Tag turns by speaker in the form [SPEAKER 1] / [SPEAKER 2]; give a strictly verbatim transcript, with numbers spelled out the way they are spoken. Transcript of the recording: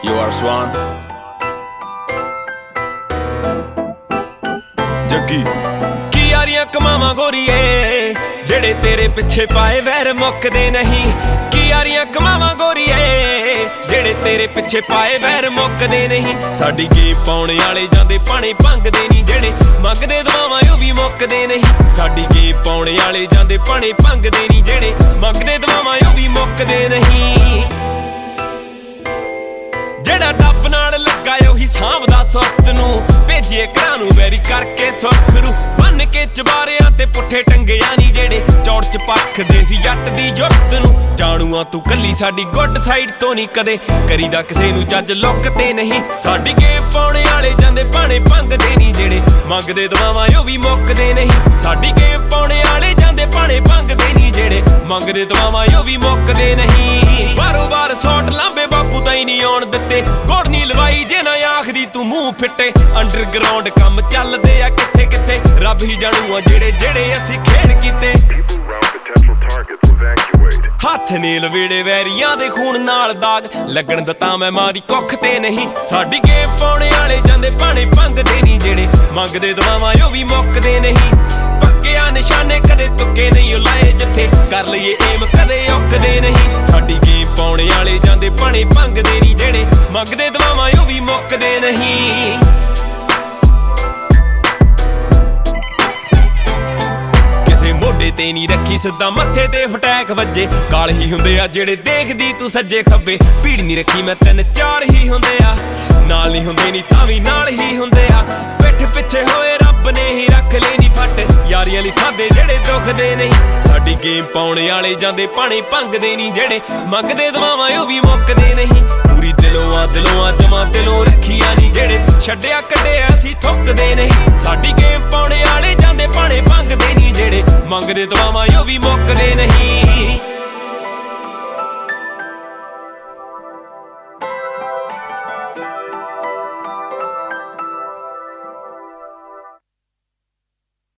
[SPEAKER 1] You are Swan Jaggi की यारियां कमावां गोरीए जेड़े तेरे पिछे पाए वैर मुकदे नहीं। की यारियां कमावां गोरीए जेड़े तेरे पिछे पाए वैर मुकदे नहीं। साडी गेम पाउणे वाले जांदे पाणे भंगदे नहीं। जेड़े मंगदे दुआवां ओह भी मुकदे नहीं। साडी गेम पाउणे वाले जांदे पाणे भंगदे नहीं। जेड़े मंगदे दुआवां ओह भी मुकदे नहीं। जेड़ा डब नाल लगा ओही सांभदा सुरत नूं भेजिए घरां नूं वैरी करके सुरखरू बन के चबारियां ते पुट्ठे टंगिया नी। जेड़े चौड़ च परखदे सी जट दी जुरत नूं जाणूआ तू कल्ली साडी गुड साइड तो नहीं कदे करीदा किसे नूं जज लुकते नहीं। साडी गेम पाउणे वाले जांदे पाणे भंगदे नहीं। जेड़े मंगदे दुआवां ओह भी मुकदे नहीं। साडी गेम पाउणे वाले जांदे पाणे भंगदे नहीं। जेड़े मंगदे दुआवां ओह भी मुकदे नहीं। बारो बार सौट लांबे बापू ताईं नहीं आउण दित्ते गुड़ नी लवाई जे ना आखदी तू मूंह फिट्टे। अंडरग्राउंड काम चलदे आ किथे किथे रब ही जाणू आ जेड़े जेड़े असीं खेल कीते। हथ नील वेड़े वैरियां दे खून नाल दाग लगण दित्ता मैं मारी कुख ते नहीं। साडी गेम पाउणे वाले जांदे पाणे भंगदे नहीं। जेड़े मंगदे दुआवां ओह भी मुकदे नहीं। पक्किया निशाने कदे तुक्के नहीं लाए जिथे कर लईए एम कदे औकदे नहीं। साडी गेम पाउणे वाले जांदे पाणे भंगदे नहीं। जेड़े मंगदे दुआवां ओह भी मुकदे नहीं। मोढे ते नहीं रखी सिद्धा मत्थे ते फटैक वजे काल ही हुंदे आ जेड़े देखदी तू सज्जे खब्बे। भीड़ नहीं रखी मैं तीन चार ही हुंदे आ नाल नहीं हुंदे नी तां वी नाल ही हुंदे आ। पिठ पिछे होए रब ने ही रख लेनी फट यारियां लई खांदे जेड़े दुखदे नहीं। साडी गेम पाउणे वाले जांदे पाणे भंगदे नहीं। जेड़े मंगदे दुआवां ओह भी मुकदे नहीं। पूरी दिलों आ दिलों आ जमा दिलों रखिया नी। जेड़े छड्डिया कड्डिया असीं थुकदे नहीं। साडी गेम पाउणे वाले जांदे पाणे भंगदे नहीं। जेड़े मंगदे दुआवां ओह भी मुकदे नहीं।